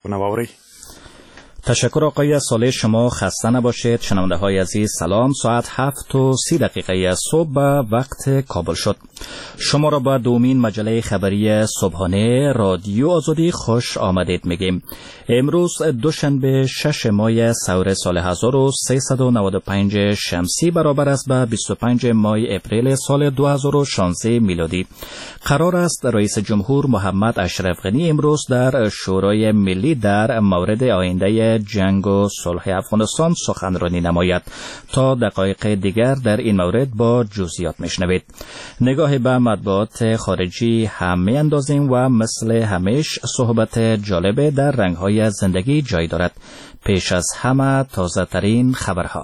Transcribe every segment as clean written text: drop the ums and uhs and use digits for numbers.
نواوری. تشکر آقای صالح، شما خسته نباشید. شنونده های عزیز سلام. ساعت 7:30 صبح به وقت کابل شد. شما را به دومین مجله خبری صبحانه رادیو آزادی خوش آمدید میگیم. امروز دوشنبه 6 ماه سور سال 1395 شمسی برابر است به 25 ماه اپریل سال 2016 میلادی. قرار است رئیس جمهور محمد اشرف غنی امروز در شورای ملی در مورد آینده جنگ و صلح افغانستان سخنرانی نماید. تا دقایق دیگر در این مورد با جزئیات میشنوید. نگاه به مطبوعات خارجی هم میاندازیم و مثل همیشه صحبت جالب در رنگ‌های زندگی جای دارد. پیش از همه تازه ترین خبرها.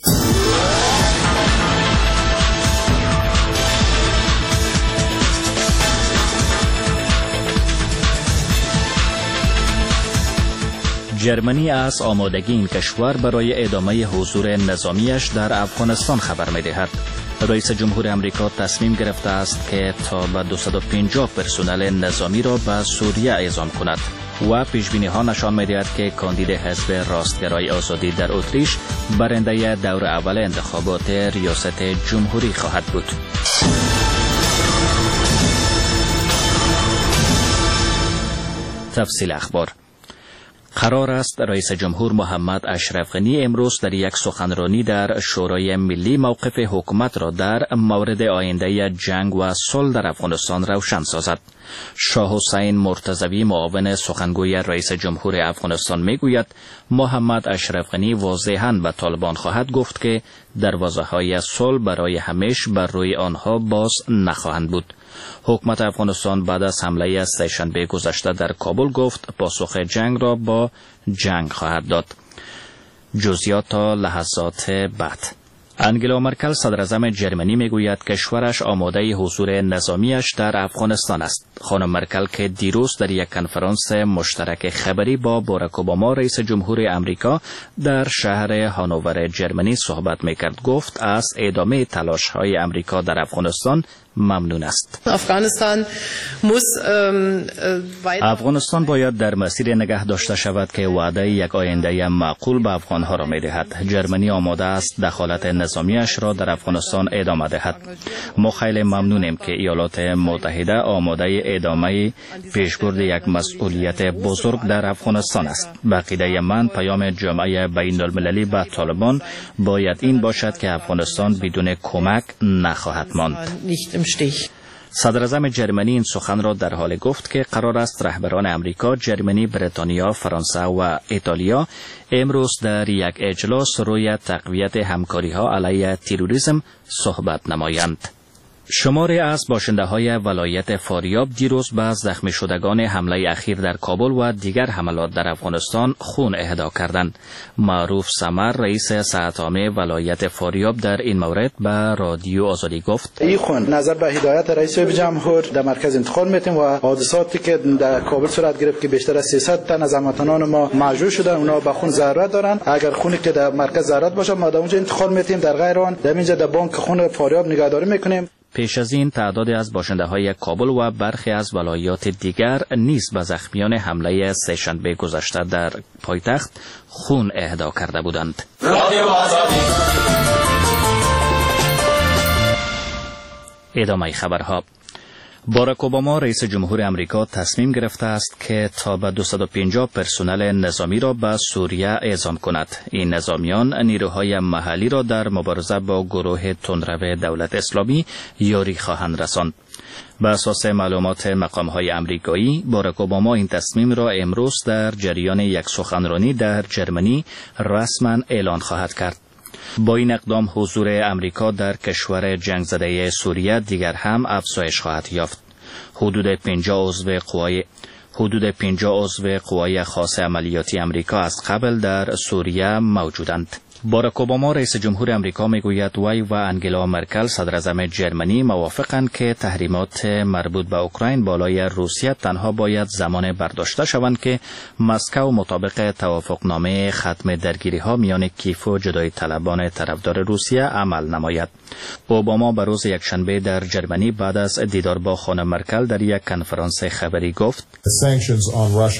جرمنی از آمادگی این کشور برای ادامه حضور نظامیش در افغانستان خبر می‌دهد. رئیس جمهور امریکا تصمیم گرفته است که تا به 250 پرسنل نظامی را به سوریه اعزام کند و پیشبینی‌ها نشان می‌دهد که کاندید حزب راستگرای آزادی در اتریش برنده دور اول انتخابات ریاست جمهوری خواهد بود. تفصیل اخبار. قرار است رئیس جمهور محمد اشرف غنی امروز در یک سخنرانی در شورای ملی موقف حکومت را در مورد آینده جنگ و صلح در افغانستان روشن سازد. شاه حسین مرتضوی معاون سخنگوی رئیس جمهور افغانستان میگوید محمد اشرف غنی واضحاً به طالبان خواهد گفت که دروازه‌های صلح برای همیشه بر روی آنها باز نخواهند بود. حکومت افغانستان بعد از حمله سه‌شنبه گذشته در کابل گفت پاسخ جنگ را با جنگ خواهد داد. جزئیات تا لحظات بعد. انگلا مرکل صدراعظم جرمنی میگوید کشورش آماده حضور نظامیش در افغانستان است. خانم مرکل که دیروز در یک کنفرانس مشترک خبری با باراک اوباما رئیس جمهور امریکا در شهر هانوور جرمنی صحبت میکرد گفت از ادامه تلاش‌های امریکا در افغانستان ممنون است. افغانستان باید در مسیر نگه داشته شود که وعده یک آینده معقول به افغانها را می‌دهد. جرمنی آماده است دخالت نظامیش را در افغانستان ادامه دهد. ما خیلی ممنونیم که ایالات متحده آماده ادامه پیشبرد یک مسئولیت بزرگ در افغانستان است. به عقیده من پیام جامعه بین‌المللی به طالبان باید این باشد که افغانستان بدون کمک نخواهد ماند. صدراعظم جرمنی این سخن را در حال گفت که قرار است رهبران امریکا، جرمنی، بریتانیا، فرانسه و ایتالیا امروز در یک اجلاس روی تقویت همکاری‌ها علیه تروریسم صحبت نمایند. شماری از باشنده‌های ولایت فاریاب دیروز به زخمی شدگان حمله اخیر در کابل و دیگر حملات در افغانستان خون اهدا کردند. معروف سمر رئیس ساعت عامه ولایت فاریاب در این مورد به رادیو آزادی گفت این خون نظر به هدایت رئیس جمهور در مرکز انتقال میتیم و حادثاتی که در کابل صورت گرفت که بیشتر از 300 تن از هموطنان ما مجروح شدن اونا به خون ضرورت دارن. اگر خونی که در مرکز ضرورت باشه ما در اونجا انتقال میتیم، در غیر آن در اینجا در بانک خون فاریاب نگهداری میکنیم. پیش از این تعدادی از باشنده‌های کابل و برخی از ولایات دیگر نیز به زخمیان حمله سه‌شنبه گذشته در پایتخت خون اهدا کرده بودند. ادامه خبرها. باراک اوباما رئیس جمهور امریکا تصمیم گرفته است که تا به 250 پرسنل نظامی را به سوریه اعزام کند. این نظامیان نیروهای محلی را در مبارزه با گروه تندرو دولت اسلامی یاری خواهند رساند. بر اساس معلومات مقام‌های امریکایی، باراک اوباما این تصمیم را امروز در جریان یک سخنرانی در جرمنی رسما اعلان خواهد کرد. با این اقدام حضور امریکا در کشور جنگ زده سوریه دیگر هم افزایش خواهد یافت. حدود 50 عضو قوای خاص عملیاتی امریکا از قبل در سوریه موجودند. باراک اوباما رئیس جمهور امریکا میگوید وی و انگلا مرکل صدراعظم جرمنی موافقند که تحریمات مربوط به اوکراین بالای روسیه تنها باید زمان برداشته شوند که مسکو مطابق توافقنامه ختم درگیری‌ها میان کیف و جدایی طلبان طرفدار روسیه عمل نماید. اوباما به روز یکشنبه در جرمنی بعد از دیدار با خانم مرکل در یک کنفرانس خبری گفت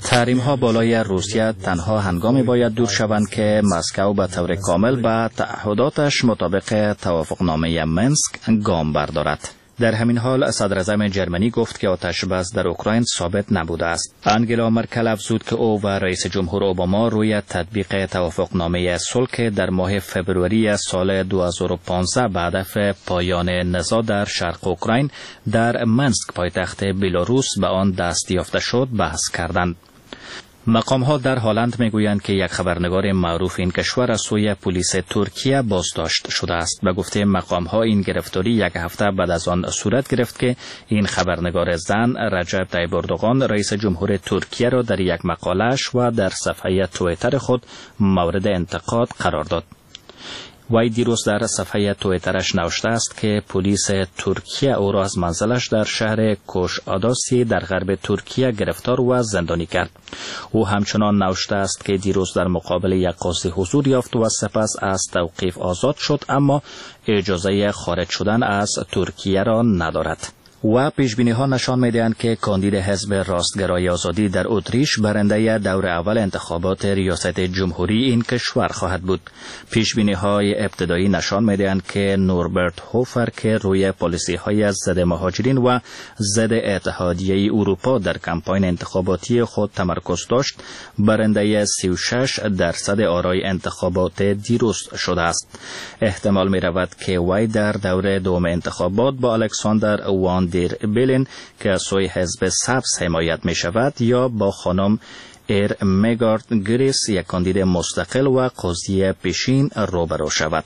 تحریم ها بالای روسیه تنها هنگامی باید دور شوند که مسکو به طور کامل به تعهداتش مطابق توافقنامه منسک گام بردارد. در همین حال صدر اعظم جرمنی گفت که آتش بس در اوکراین ثابت نبوده است. انگلا مرکل افزود که او و رئیس جمهور اوباما روی تطبیق توافقنامه صلح در ماه فبروری سال 2015 به هدف پایان نزاع در شرق اوکراین در منسک پایتخت بلاروس به آن دست یافته شد بحث کردند. مقام‌ها در هلند میگویند که یک خبرنگار معروف این کشور از سوی پلیس ترکیه بازداشت شده است. به گفته مقام‌ها این گرفتاری یک هفته بعد از آن صورت گرفت که این خبرنگار زن رجب طیب اردوغان رئیس جمهور ترکیه را در یک مقاله‌اش و در صفحه توییتر خود مورد انتقاد قرار داد. وی دیروز در صفحه توییترش نوشته است که پلیس ترکیه او را از منزلش در شهر کوش آداسی در غرب ترکیه گرفتار و زندانی کرد. او همچنان نوشته است که دیروز در مقابل یک قاضی حضور یافت و سپس از توقیف آزاد شد، اما اجازه خارج شدن از ترکیه را ندارد. و پیشبینی ها نشان می‌دهند که کاندید حزب راستگرای آزادی در اتریش برنده دور اول انتخابات ریاست جمهوری این کشور خواهد بود. پیشبینی های ابتدایی نشان می‌دهند که نوربرت هوفر که روی پالیسی های ضد مهاجرین و ضد اتحادیه اروپا در کمپاین انتخاباتی خود تمرکز داشت، برنده 36% آرای انتخابات دیروز شده است. احتمال می‌رود که وی در دور دوم انتخابات با الکساندر وان دیر بیلن که از سوی حزب سبز حمایت می شود یا با خانم ایر میگارد گریس یک کاندید مستقل و قاضی پیشین روبرو شود.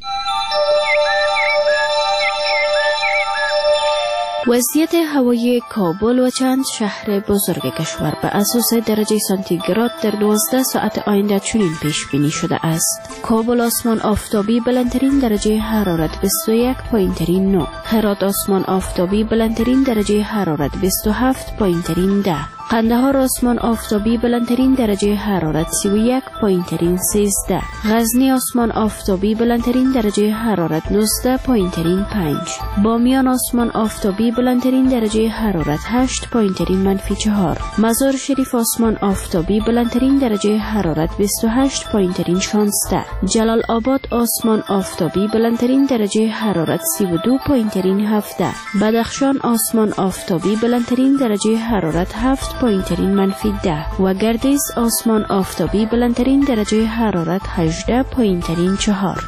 وضعیت هوایی کابل و چند شهر بزرگ کشور به اساس درجه سانتیگراد در 12 ساعت آینده چنین پیش بینی شده است. کابل آسمان آفتابی بلندترین درجه حرارت 21 پایین ترین 9. هرات آسمان آفتابی بلندترین درجه حرارت 27 پایین ترین 10. قندهار آسمان آفتابی بلندترین درجه حرارت 31 پایین ترین 13. غزنی آسمان آفتابی بلندترین درجه حرارت 19 پایین ترین 5. بامیان آسمان آفتابی بلندترین درجه حرارت 8 پایین ترین -4. مزار شریف آسمان آفتابی بلندترین درجه حرارت 28 پایین ترین 16. جلال آباد آسمان آفتابی بلندترین درجه حرارت 32 پایین ترین 17. بدخشان آسمان آفتابی بلندترین درجه حرارت 7 پایین ترین -10 و گردیز آسمان آفتابی بلندترین درجه حرارت 18 پایین ترین 4.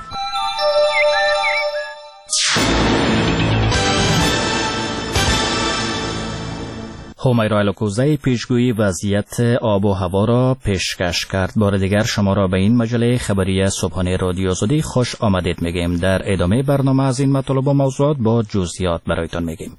همیرا الکوزی پیشگویی وضعیت آب و هوا را پیشکش کرد. بار دیگر شما را به این مجله خبری صبحانه رادیو آزادی خوش آمدید میگیم. در ادامه برنامه از این مطالب و موضوعات با جزئیات برایتان میگیم.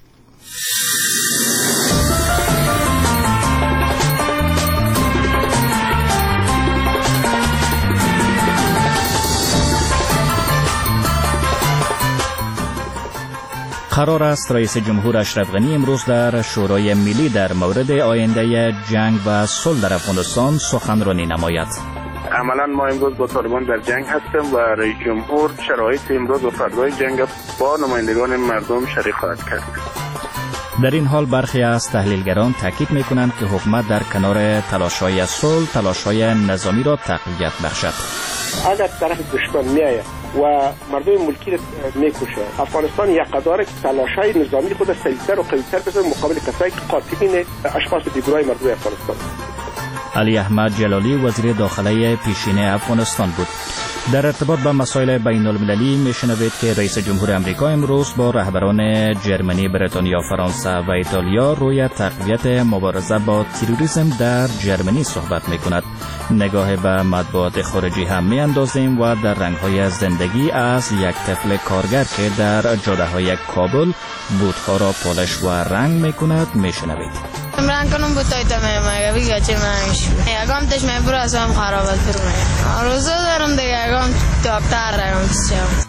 قرار است رئیس جمهور اشرف غنی امروز در شورای ملی در مورد آینده جنگ و صلح در افغانستان سخنرانی نماید. عملا ما امروز با طالبان در جنگ هستیم و رئیس جمهور شرایط امروز و فردای جنگ با نمایندگان مردم شریک خواهد کرد. در این حال برخی از تحلیلگران تاکید می‌کنند که حکومت در کنار تلاش‌های صلح تلاش‌های نظامی را تقویت بخشد. اگر طرف دشمن میآید و مردم ملکی را میکشه، افغانستان یک قداره که تلاش‌های نظامی خود سریعتر و قوی‌تر بزنه مقابل کسایی که قاطعین اشخاص دیگرای مردم افغانستان. علی احمد جلالی وزیر داخله پیشین افغانستان بود. در ارتباط با مسائل بین المللی میشنوید که رئیس جمهور امریکا امروز با رهبران جرمنی، بریتانیا، فرانسه و ایتالیا روی تقویت مبارزه با تروریسم در جرمنی صحبت میکند. نگاه به مطبوعات خارجی هم میاندازیم و در رنگ‌های زندگی از یک طفل کارگر که در جاده‌های کابل بوت‌ها را پالش و رنگ میکند میشنوید. من کنم بوتای تمام میگه چه منش یکم تش من برو ازم خرابت فرمه روزا دارم دیگه یکم دکتر رم چم.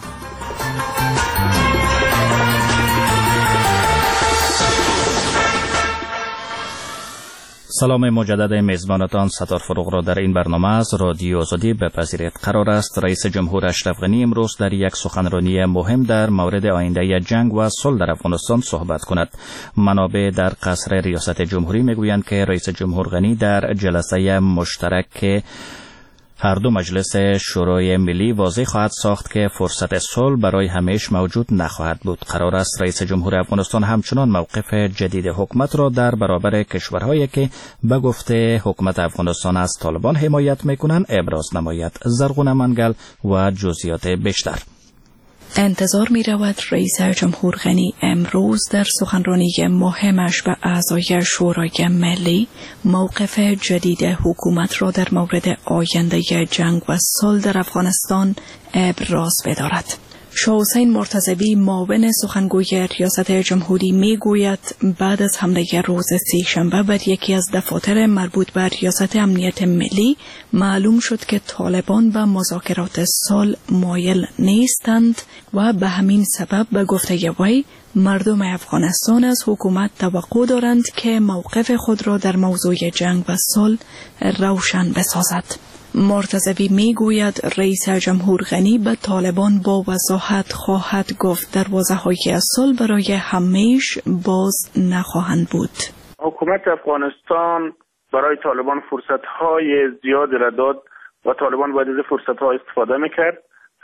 سلام مجدد میزبانتان ستار فروغ را در این برنامه از رادیو آزادی بپذیرید. قرار است رئیس جمهور اشرف غنی امروز در یک سخنرانی مهم در مورد آینده جنگ و صلح در افغانستان صحبت کند. منابع در قصر ریاست جمهوری میگویند که رئیس جمهور غنی در جلسه مشترک هر دو مجلس شورای ملی واضح خواهد ساخت که فرصت صلح برای همیشه موجود نخواهد بود. قرار است رئیس جمهور افغانستان همچنان موقف جدید حکومت را در برابر کشورهایی که به گفته حکومت افغانستان از طالبان حمایت میکنند ابراز نماید. زرغون منگل و جزئیات بیشتر. انتظار می رود رئیس جمهور غنی امروز در سخنرانی مهمش به اعضای شورای ملی موقف جدید حکومت را در مورد آینده جنگ و صلح در افغانستان ابراز بدارد. شاه حسین مرتضوی معاون سخنگوی ریاست جمهوری می گوید بعد از حمله روز سه‌شنبه بر یکی از دفاتر مربوط به ریاست امنیت ملی معلوم شد که طالبان به مذاکرات صلح مایل نیستند و به همین سبب به گفته وی مردم افغانستان از حکومت توقع دارند که موقف خود را در موضوع جنگ و صلح روشن بسازد. مرتضوی می گوید رئیس جمهور غنی به طالبان با وضاحت خواهد گفت دروازه‌های صلح برای همیشه باز نخواهند بود. حکومت افغانستان برای طالبان فرصت‌های زیادی را داد و طالبان باید از فرصت‌ها استفاده می‌کرد.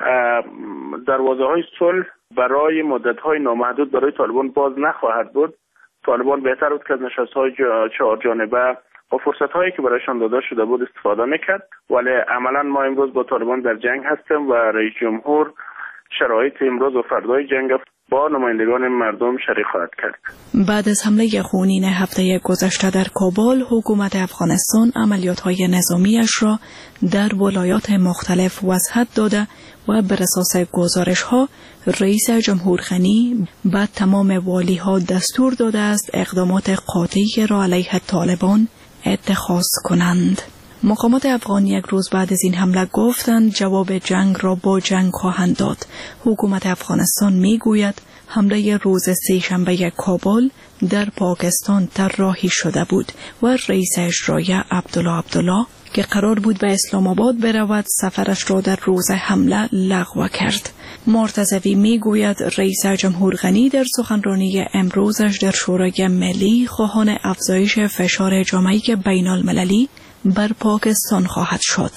دروازه‌های صلح برای مدت‌های نامحدود برای طالبان باز نخواهد بود. طالبان بهتر بود که از نشست‌های چهار جانبه و فرصت‌هایی که برایشان داده شده بود استفاده میکرد، ولی عملاً ما امروز با طالبان در جنگ هستیم و رئیس جمهور شرایط امروز و فردای جنگ با نمایندگان مردم شریک خواهد کرد. بعد از حمله خونین هفته گذشته در کابل، حکومت افغانستان عملیات‌های نظامیش را در ولایات مختلف وسعت داده و بر اساس گزارش‌ها رئیس جمهور غنی به تمام والی‌ها دستور داده است اقدامات قاطعی را علیه طالبان اتخاذ کنند. مقامات افغان یک روز بعد از این حمله گفتند جواب جنگ را با جنگ خواهند داد. حکومت افغانستان میگوید حمله روز سه‌شنبه کابل در پاکستان طراحی شده بود و رئیس اجرایی عبدالله که قرار بود به اسلام آباد برود سفرش را در روز حمله لغو کرد. مرتضوی میگوید رئیس جمهور غنی در سخنرانی امروزش در شورای ملی خواهان افزایش فشار جامعه بین المللی بر پاکستان خواهد شد.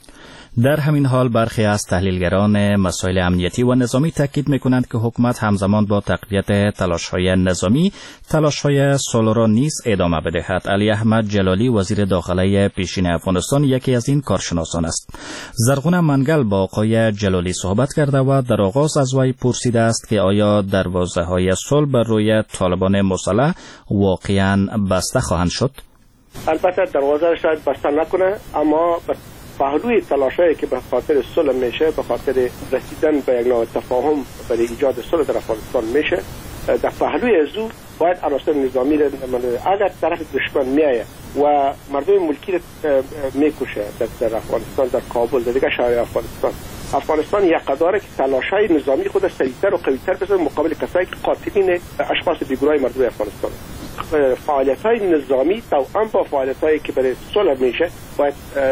در همین حال برخی از تحلیلگران مسائل امنیتی و نظامی تاکید می‌کنند که حکومت همزمان با تقویت تلاش‌های نظامی، تلاش‌های صلح را نیز ادامه بدهد. علی احمد جلالی وزیر داخله پیشین افغانستان یکی از این کارشناسان است. زرغون منگل با آقای جلالی صحبت کرده و در آغاز از وی پرسیده است که آیا دروازه‌های صلح بر روی طالبان مسلح واقعاً بسته خواهند شد؟ البته دروازه شاید بسته نکنه، اما پهلوی تلاشایی که به خاطر صلح میشه، به خاطر رسیدن به یک نوع تفاهم برای ایجاد صلح در افغانستان میشه، در پهلوی از او باید عناصر نظامی را اگر طرف دشمن میایه و مردم ملکی را میکشه در افغانستان، در کابل، در دیگر شهرهای افغانستان یک قداره که تلاشای نظامی خود سریعتر و قویتر بسازد مقابل کسایی که قاتلین اشخاص بیگناه مردم افغانستان. فعالیت‌های نظامی توأم با فعالیت‌هایی که برای صلح میشه باید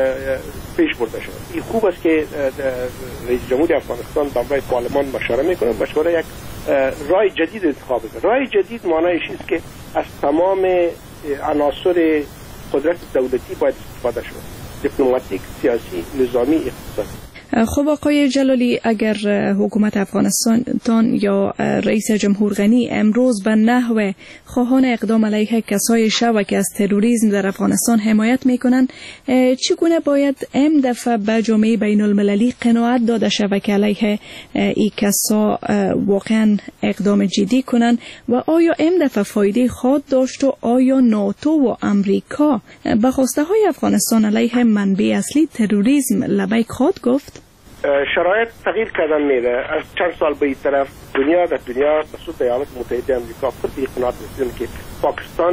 پیش برده شود. این خوب است که رئیس جمهور افغانستان با پارلمان مشوره میکنه، مشوره یک راه جدید انتخاب کنه. راه جدید معنیش است که از تمام عناصر قدرت دولتی باید استفاده شود، دیپلماتیک، سیاسی، نظامی، اقتصادی. خب آقای جلالی، اگر حکومت افغانستان یا رئیس جمهور غنی امروز به نحو خواهان اقدام علیه کسای شبه که از تروریسم در افغانستان حمایت میکنند، چگونه باید این دفعه به جامعه بین المللی قناعت داده شود که علیه این کسا واقعا اقدام جدی کنند و آیا این دفعه فایده خود داشت و آیا ناتو و امریکا به خواسته های افغانستان علیه منبع اصلی تروریسم لبیک خود گفت؟ شرایط تغییر کردن میره. از چند سال به این طرف دنیا خصوص ایالات متحده آمریکا خود به اقناع رسیدن که پاکستان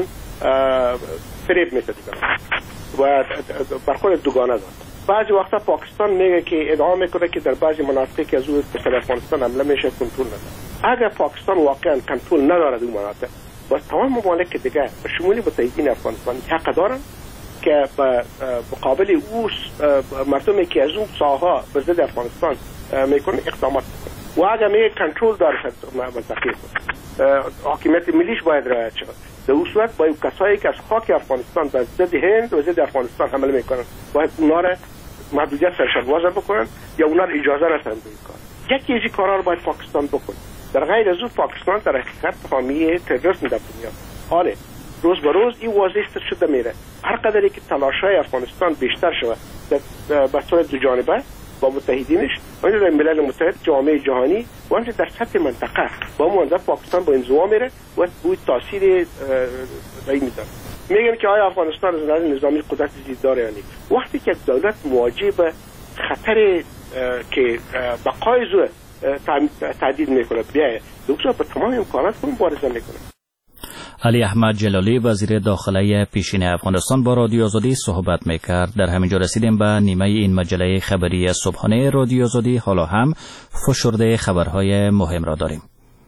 فریب میده و برخورد دوگانه داد. بعضی وقتا پاکستان میگه که ادعا میکنه که در بعضی مناطقی که از اون به افغانستان حمله میشه کنترل نداره. اگر پاکستان واقعا کنترل نداره اون مناطق و تمام ممالک دیگه به شمول متحدین افغانستان حق دارن که به مقابل او مردمی که از اون ساحه به ضد افغانستان میکنه اقدامات و اگر می کنترل داره منطقه حاکمیت ملیش باید رعایت شود. در اون صورت باید کسایی که از خاک افغانستان به ضد هند و ضد افغانستان حمله میکنن باید اونا را محدودیت سرشان وضع بکنن یا اونا را اجازه نتن به این کار. یکی از این کارا رو باید پاکستان بکنه. در غیر از اون پاکستان در حقیقت حامی تروریسم در دنیا. حالا روز به روز این واضح شده میره. هر قدری که تلاش‌های افغانستان بیشتر شود به صورت دو جانبه با متحدینش و در ملل متحد جامعه جهانی و همچنین در سطح منطقه با منظر پاکستان با انزوا میره و بوی تاثیر دایی میدن. میگن که آیا افغانستان از نظر نظامی قدرت زیاد داره یا نه؟ وقتی که دولت مواجه به خطر که بقای زو تهدید میکنه بیایه دکتر به تمام امکانات مبارزه میکنه. علی احمد جلالی وزیر داخله پیشین افغانستان با رادیو آزادی صحبت میکرد. در همینجا رسیدیم به نیمه این مجله خبری صبحانه رادیو آزادی. حالا هم فشرده خبرهای مهم را داریم.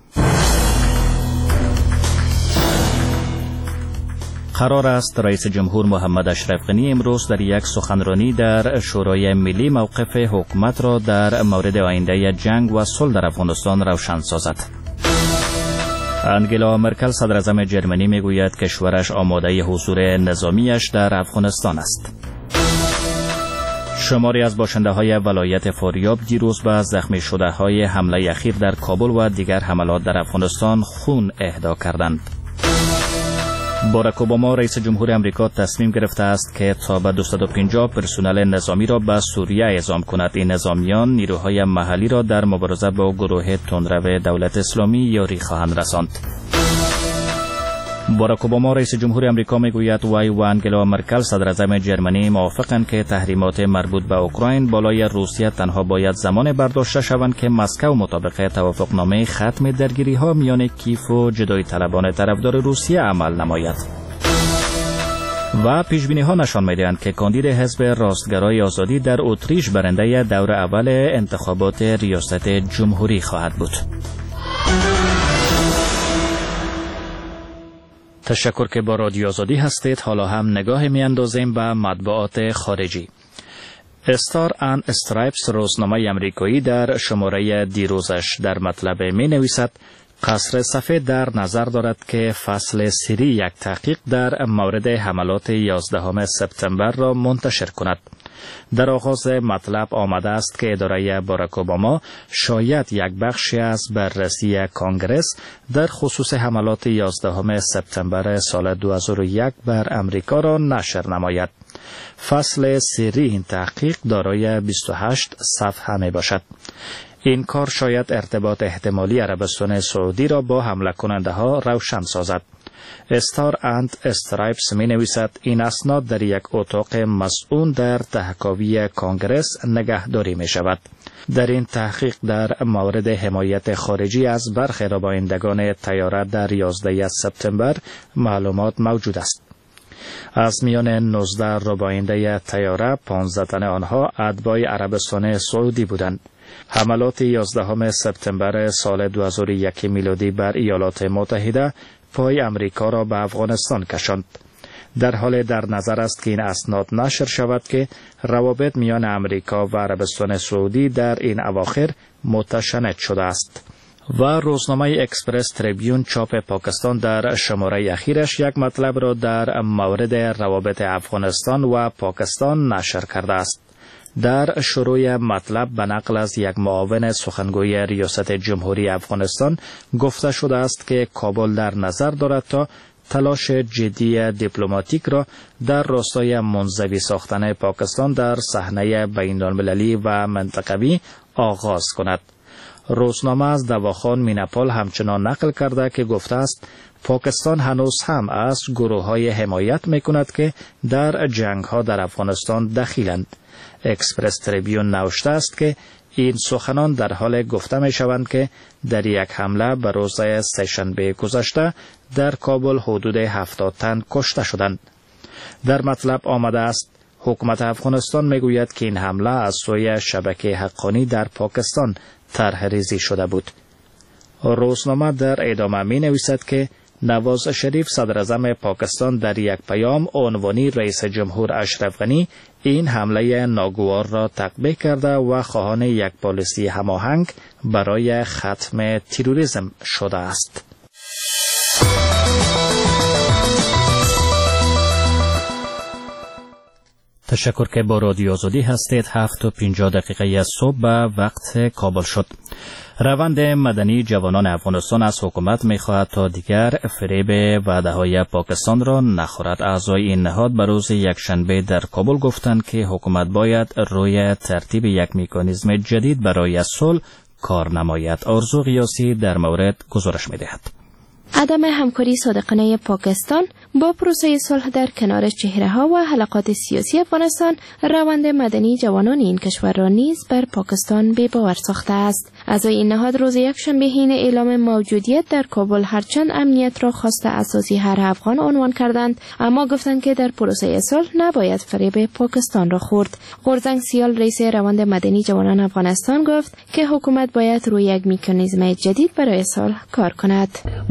قرار است رئیس جمهور محمد اشرف غنی امروز در یک سخنرانی در شورای ملی موقف حکومت را در مورد آینده جنگ و صلح در افغانستان روشن سازد. انگلا مرکل صدر اعظم جرمنی میگوید کشورش آماده حضور نظامیش در افغانستان است. شماری از باشنده‌های ولایت فاریاب دیروز به زخمی شده‌های حمله اخیر در کابل و دیگر حملات در افغانستان خون اهدا کردند. باراک اوباما رئیس جمهور امریکا تصمیم گرفته است که تا به 250 پرسنل نظامی را به سوریه اعزام کند. این نظامیان نیروهای محلی را در مبارزه با گروه تندرو دولت اسلامی یاری خواهند رساند. باراک اوباما رئیس جمهور امریکا میگوید وی و انگلا مرکل صدر اعظم جرمنی موافقند که تحریمات مربوط به اوکراین بالای روسیه تنها باید زمان برداشته شوند که مسکو مطابق توافقنامه ختم درگیری‌ها میان کیف و جدایی طلبان طرفدار روسیه عمل نماید. و پیشبینی‌ها نشان می‌دهند که کاندید حزب راستگرای آزادی در اتریش برنده دور اول انتخابات ریاست جمهوری خواهد بود. تشکر که با رادیو آزادی هستید. حالا هم نگاه میاندازیم به مطبوعات خارجی. استار اند استرایپس روزنامه امریکایی در شماره دیروزش در مطلب می نویسد قصر سفید در نظر دارد که فصل سری یک تحقیق در مورد حملات 11 سپتامبر را منتشر کند. در آغاز مطلب آمده است که اداره باراک اوباما شاید یک بخشی از بررسی کانگرس در خصوص حملات 11 سپتامبر سال 2001 بر امریکا را نشر نماید. فصل سری این تحقیق دارای 28 صفحه می باشد. این کار شاید ارتباط احتمالی عربستان سعودی را با حمله کننده ها روشن سازد. استار اند استرایپس می نویسد این اسناد در یک اتاق مسئول در تحکاوی کانگرس نگهداری می شود. در این تحقیق در مورد حمایت خارجی از برخی ربایندگان طیاره در 11 سپتامبر معلومات موجود است. از میان 19 رباینده طیاره 15 تن آنها اتباع عربستان سعودی بودند. حملات 11 سپتامبر سال 2001 میلادی بر ایالات متحده پای امریکا را به افغانستان کشاند. در حال در نظر است که این اسناد نشر شود که روابط میان امریکا و عربستان سعودی در این اواخر متشنج شده است. و روزنامه اکسپرس تریبیون چاپ پاکستان در شماره اخیرش یک مطلب را در مورد روابط افغانستان و پاکستان نشر کرده است. در شروع مطلب به نقل از یک معاون سخنگوی ریاست جمهوری افغانستان گفته شده است که کابل در نظر دارد تا تلاش جدی دیپلماتیک را در راستای منزوی ساختن پاکستان در صحنه بین‌المللی و منطقوی آغاز کند. روزنامه از دواخان میناپال همچنان نقل کرده که گفته است پاکستان هنوز هم از گروه‌های حمایت می‌کند که در جنگ‌ها در افغانستان دخیلند. اکسپرس تریبیون نوشته است که این سخنان در حال گفته می شوند که در یک حمله به روز سه‌شنبه گذشته در کابل حدود 70 تن کشته شدند. در مطلب آمده است حکومت افغانستان می گوید که این حمله از سوی شبکه حقانی در پاکستان طرح‌ریزی شده بود. روزنامه در ادامه می نویسد که نواز شریف صدر اعظم پاکستان در یک پیام عنوانی رئیس جمهور اشرف غنی این حمله ناگوار را تقبیح کرده و خواهان یک پالیسی هماهنگ برای ختم تروریسم شده است. تشکر که با رادیو آزادی هستید. 7:50 صبح به وقت کابل شد. روند مدنی جوانان افغانستان از حکومت می‌خواهد تا دیگر فریب وعده‌های پاکستان را نخورد. اعضای این نهاد به روز یکشنبه در کابل گفتند که حکومت باید روی ترتیب یک مکانیزم جدید برای صلح کار نماید. آرزو غیاثی در مورد گزارش می‌دهد. عدم همکاری صادقانه پاکستان با پروسه صلح در کنار چهره‌ها و حلقات سیاسی افغانستان روند مدنی جوانان این کشور را نیز بر پاکستان بی‌باور ساخته است. اعضای این نهاد روز یکشنبه حین اعلام موجودیت در کابل هرچند امنیت را خواست اساسی هر افغان عنوان کردند، اما گفتند که در پروسه صلح نباید فریب پاکستان را خورد. غورزنگ سیال رئیس روند مدنی جوانان افغانستان گفت که حکومت باید روی یک مکانیزم جدید برای صلح کار کند.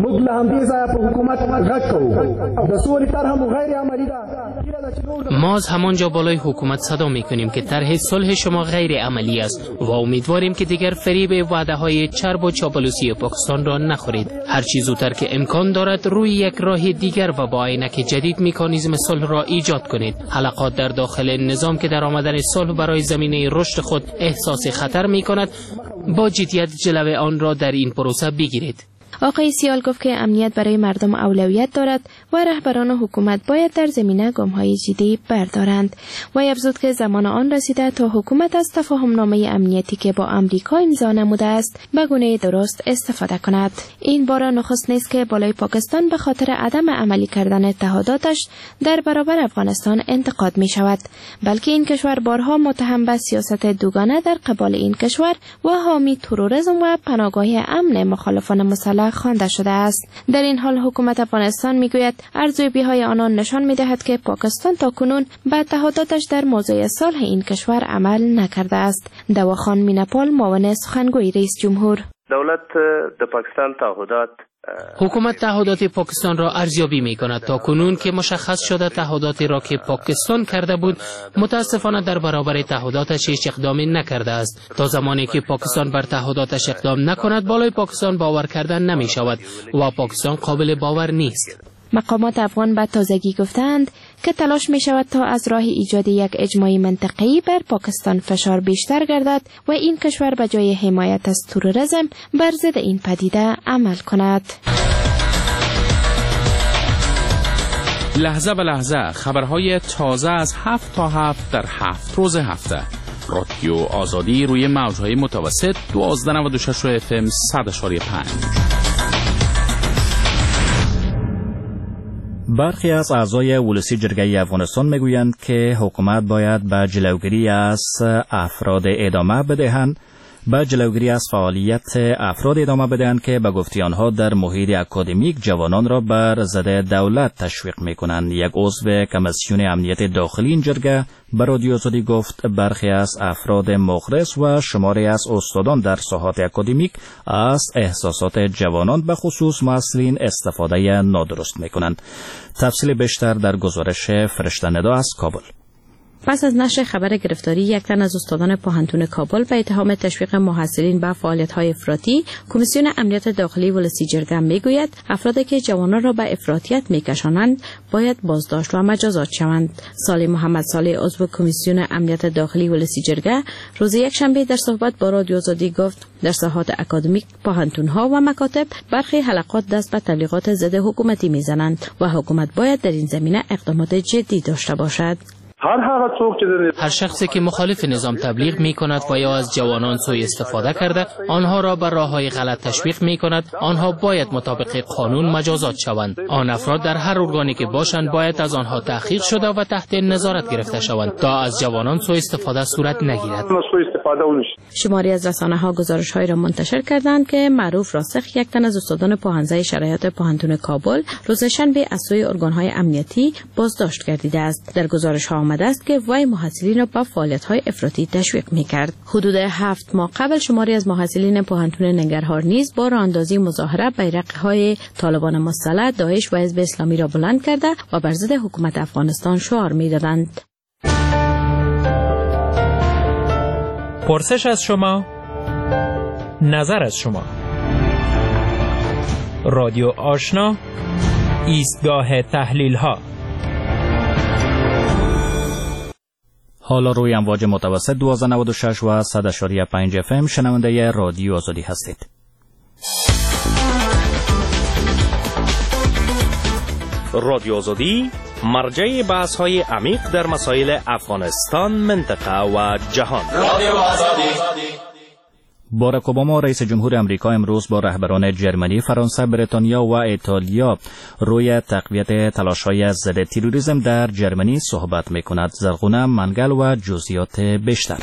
ما از همانجا بالای حکومت صدا میکنیم که طرح صلح شما غیر عملی است و امیدواریم که دیگر فریب وعده‌های چرب و چاپلوسی پاکستان را نخورید. هر چی زودتر که امکان دارد روی یک راه دیگر و با عینک جدید مکانیزم صلح را ایجاد کنید. حلقات در داخل نظام که در آمدن صلح برای زمینه رشد خود احساس خطر میکند، با جدیت جلوه آن را در این پروسه بگیرید. آقای سیال گفت که امنیت برای مردم اولویت دارد و رهبران حکومت باید در زمینه گام‌های جدی بردارند و افزود که زمان آن رسیده تا حکومت از تفاهم‌نامه امنیتی که با امریکا امضا نموده است به گونه درست استفاده کند. این بار نخست نیست که بالای پاکستان به خاطر عدم عملی کردن تعهداتش در برابر افغانستان انتقاد می شود، بلکه این کشور بارها متهم به سیاست دوگانه در قبال این کشور و حامی تروریسم و پناهگاه امن مخالفان مسلح خوانده شده است. در این حال حکومت افغانستان میگوید ارزیابی‌های آنان نشان می‌دهد که پاکستان تاکنون به تعهداتش در موضوع صلح این کشور عمل نکرده است. دواخان میناپال معاون سخنگوی رئیس جمهور: دولت د پاکستان تعهدات حکومت تعهدات پاکستان را ارزیابی می کند. تا کنون که مشخص شده تعهداتی را که پاکستان کرده بود متاسفانه در برابر تعهداتش هیچ اقدامی نکرده است. تا زمانی که پاکستان بر تعهداتش اقدام نکند بالای پاکستان باور کردن نمی شود و پاکستان قابل باور نیست. مقامات افغان به تازگی گفتند که تلاش می شود تا از راه ایجاد یک اجماع منطقه‌ای بر پاکستان فشار بیشتر گردد و این کشور به جای حمایت از تروریسم بر ضد این پدیده عمل کند. لحظه به لحظه خبرهای تازه از 7 تا 7 در 7 روز هفته. رادیو آزادی روی موجهای متوسط 1296 FM 100.5. برخی از اعضای ولسی جرگه افغانستان میگویند که حکومت باید به جلوگیری از فعالیت افراد ادامه بدهند که به گفته آنها در محیط اکادمیک جوانان را بر ضد دولت تشویق میکنند. یک عضو کمیسیون امنیت داخلی این جرگه به رادیو آزادی گفت برخی از افراد مخلص و شماری از استادان در ساحات اکادمیک از احساسات جوانان به خصوص مسئولین استفاده نادرست میکنند. تفصیل بیشتر در گزارش فرشته ندا از کابل. پس از نشر خبر گرفتاری یک تن از استادان پوهنتون کابل به اتهام تشویق محصلین به فعالیت‌های افراطی، کمیسیون امنیت داخلی ولسی جرگه میگوید افرادی که جوانان را به افراطیت میکشانند باید بازداشت و مجازات شوند. صالح محمد صالح عضو کمیسیون امنیت داخلی ولسی جرگه روز یکشنبه در صحبت با رادیو آزادی گفت در ساحات اکادمیک، پوهنتون‌ها و مکاتب برخی حلقات دست به تبلیغات ضد حکومتی میزنند و حکومت باید در این زمینه اقدامات جدی داشته باشد. هر شخصی که مخالف نظام تبلیغ می کند و یا از جوانان سوء استفاده کرده آنها را بر راه‌های غلط تشویق می کند، آنها باید مطابق قانون مجازات شوند. آن افراد در هر ارگانی که باشند باید از آنها تحقیق شده و تحت نظارت گرفته شوند تا از جوانان سوء استفاده صورت نگیرد. شماری از رسانه‌ها گزارش‌هایی را منتشر کردند که معروف راسخ، یک تن از استادان پوهنځای شرایط پوهنتون کابل روز شنبه از سوی ارگان‌های امنیتی بازداشت گردیده است. در گزارش‌ها آمده است که وی محصلین را به فعالیت‌های افراطی تشویق می‌کرد. حدود 7 ماه قبل شماری از محصلین پوهنتون ننگرهار نیز با راهاندازی مظاهره بیرق‌های طالبان مسلح، داعش و حزب اسلامی را بلند کرده و بر ضد حکومت افغانستان شعار می‌دادند. پرسش از شما، نظر از شما. رادیو آشنا، ایستگاه تحلیل ها. حالا روی امواج متوسط 1296 و 100.5 FM شنونده رادیو آزادی هستید. رادیو آزادی مرجع بحث های عمیق در مسائل افغانستان، منطقه و جهان. رادیو آزادی. باراک اوباما رئیس جمهور آمریکا امروز با رهبران جرمنی، فرانسه، بریتانیا و ایتالیا روی تقویت تلاش‌های ضد تروریسم در جرمنی صحبت می‌کند. زرغونه منگل و جزئیات بیشتر.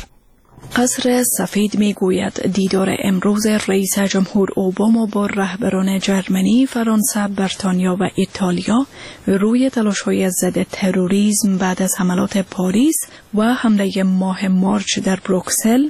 قصر سفید میگوید دیدار امروز رئیس جمهور اوباما با رهبران جرمنی، فرانسه، بریتانیا و ایتالیا روی تلاش‌های ضد تروریسم بعد از حملات پاریس و حمله ماه مارچ در بروکسل،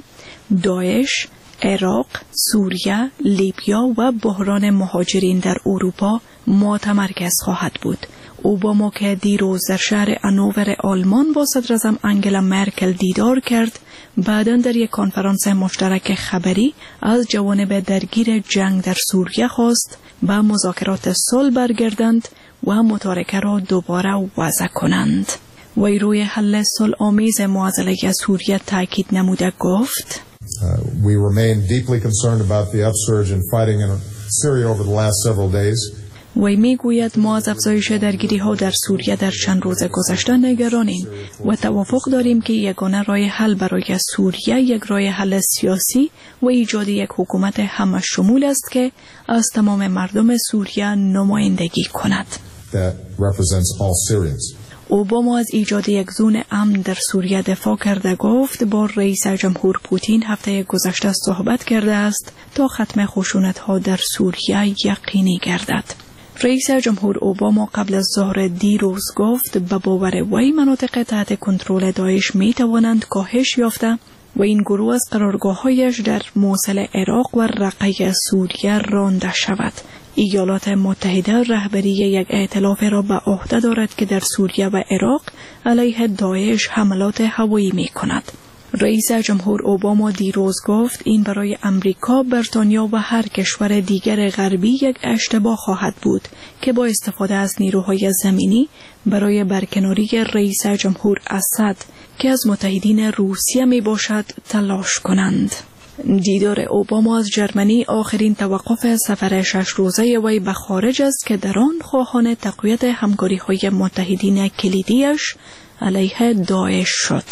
داعش، عراق، سوریه، لیبیا و بحران مهاجرین در اروپا متمرکز خواهد بود. اوباما که دیروز در شهر هانوور آلمان با صدراعظم انگلا مرکل دیدار کرد، بعداً در یک کنفرانس مشترک خبری از جوانب درگیر جنگ در سوریه خواست به مذاکرات صلح برگردند و متارکه را دوباره وضع کنند. وی روی حل صلح‌آمیز معضله سوریه تاکید نموده گفت: We remain deeply concerned about the upsurge in fighting in Syria over the last several days. وی میگوید ما از افزایش درگیری ها در سوریه در چند روز گذشته نگرانیم و توافق داریم که یگانه راه حل برای سوریه یک راه حل سیاسی و ایجاد یک حکومت همه شمول است که از تمام مردم سوریه نمایندگی کند. That represents all Syrians. اوباما از ایجاد یک زون امن در سوریه دفاع کرده گفت با رئیس جمهور پوتین هفته گذشته صحبت کرده است تا ختم خشونت‌ها در سوریه یقینی گردد. رئیس جمهور اوباما قبل از ظهر دیروز گفت به باور وی مناطق تحت کنترل داعش می توانند کاهش یافته و این گروه از قرارگاه‌هایش در موصل عراق و رقه سوریه رانده شود. ایالات متحده رهبری یک ائتلاف را به عهده دارد که در سوریه و عراق علیه داعش حملات هوایی می کند. رئیس جمهور اوباما دیروز گفت این برای امریکا، بریتانیا و هر کشور دیگر غربی یک اشتباه خواهد بود که با استفاده از نیروهای زمینی برای برکناری رئیس جمهور اسد که از متحدین روسیه می باشد تلاش کنند. دیدار اوباما از جرمنی آخرین توقف سفر 6 روزه وی به خارج است که در آن خواهان تقویت همکاری‌های متحدین کلیدیش علیه داعش شد.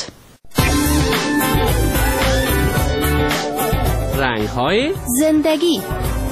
رنگ‌های زندگی.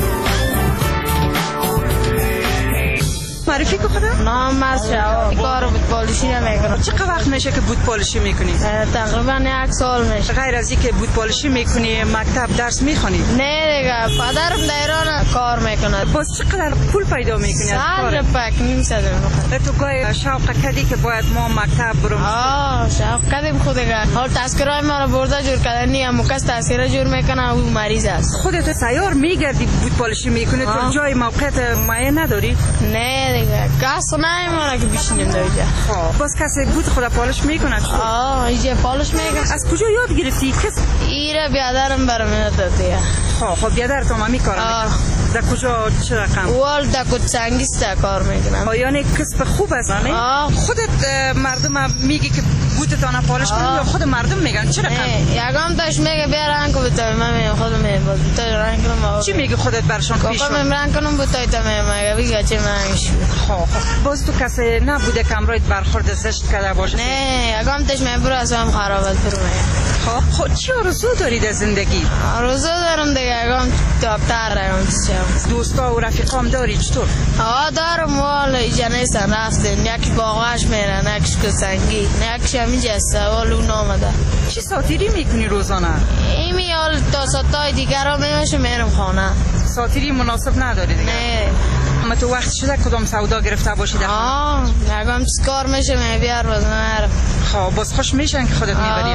معرفی که خودم؟ نام مرز شوا کار بود پالیشی نمیکنم. چقدر وقت میشه که بود پالیشی میکنی؟ تقریبا 1 سال میشه. غیر از اینکه بود پالیشی میکنی مکتب درس میخونی؟ نه دیگه پدرم در ایران کار میکنه. باز چقدر پول پیدا میکنی از کار؟ سر پک نیم صدر میخواد. تو گاهی شوق کردی که باید ما مکتب برم؟ شوق کردیم خود دیگه. حال تذکرهای ما رو برده جور کردن نیم کس تذکره جور میکنه او مریض است. خودت سیار میگردی بود پالیشی میکنی تو جای موقعیت معین نداری؟ نه دیگه کس نمیمونه که بشینیم در اینجا. باز کسی بود خدا پالش میکنه؟ اینجا پالش میکنه. از کجا یاد گرفتی؟ کس ایره بیادرم برام داده. خب بیادرت هم همین کار میکنه. در کجا چه رقم؟ وال دکوت سنگیست کار میکنم. یعنی کسب خوب است نه؟ خودت مردم میگی که بوتتان پالش کنن یا خود مردم میگن چه رقم؟ یگام تاش میگه بیا رنگ کو بتای من خودم میباز بتای رنگ کنم. چی میگی خودت برشان پیش؟ کوکا من رنگ کنم بتای تا میگه بگه چه منش. باز تو کسی نبوده که امروز برخورد زشت کرده باشه؟ نه یگام تاش میبره اصلا خرابت فرو میگه. خب چی آرزو داری در زندگی؟ آرزو دارم دیگه یگام دکتر رم دوستا و رفیقام داری چطور؟ دارم وال جنیسان رفتن یکی باغاش میرن یکیش کسنگی یکیش همینجا است وال اون آمده. چی ساتیری میکنی روزانه؟ ایمی حال تا ساتای دیگر را میمشه میرم خانه. ساتیری مناسب نداری دیگه؟ نه اما تو وقت شده کدام سودا گرفته باشی در خانه؟ نگم کار میشه میبیار بازم. خب باز خوش میشن که خودت میبری.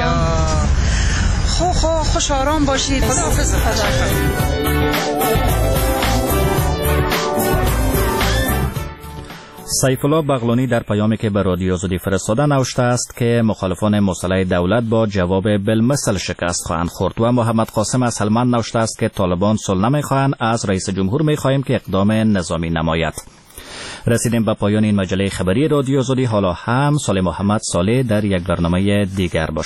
خوش آرام باشید. خداحافظ. سیف الله بغلانی در پیامی که به رادیو آزادی فرستاده نوشته است که مخالفان مسلح دولت با جواب بالمثل شکست خواهند خورد و محمد قاسم از هلمند نوشته است که طالبان صلح نمیخواهند، از رئیس جمهور میخواهیم که اقدام نظامی نماید. رسیدیم به پایان این مجله خبری رادیو آزادی. حالا هم صالح محمد صالح در یک برنامه دیگر باشد.